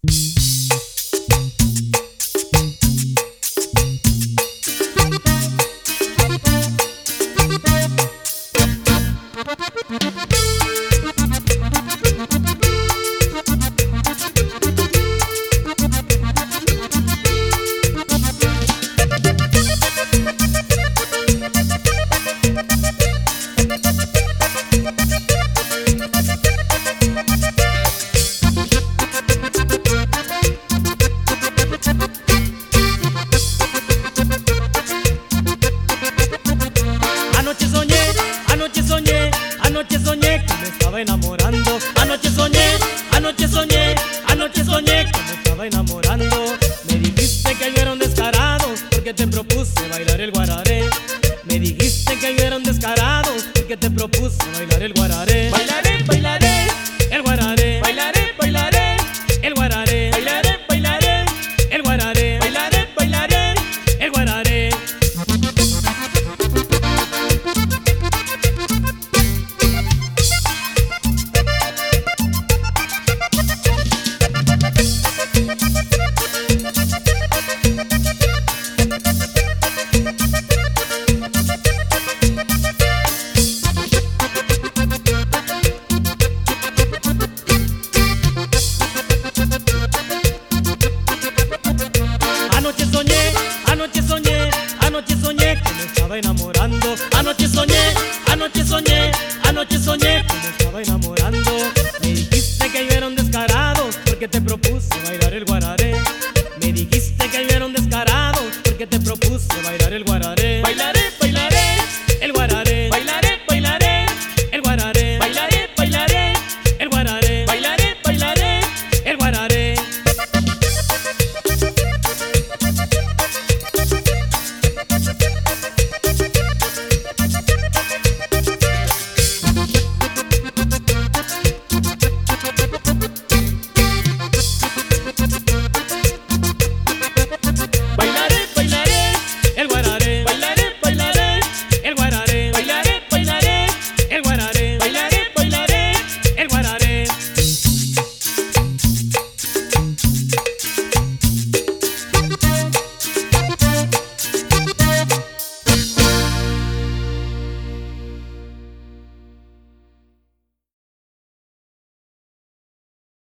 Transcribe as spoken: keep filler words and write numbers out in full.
Anoche soñé, anoche soñé, anoche soñé que me estaba enamorando. Anoche soñé, anoche soñé, anoche soñé que me estaba enamorando. Me dijiste que yo era un descarado porque te propuse bailar el guararé. Me dijiste que yo era un descarado porque te propuse bailar el guararé. Bailaré, bailaré, El guararé, bailaré, bailaré, el guararé, bailaré, bailaré, el guararé, bailaré, bailaré. el guararé. Anoche soñé, anoche soñé, anoche soñé que me estaba enamorando. Anoche soñé, anoche soñé, anoche soñé que me estaba enamorando. Me dijiste que yo era un descarado porque te propuse bailar el guararé.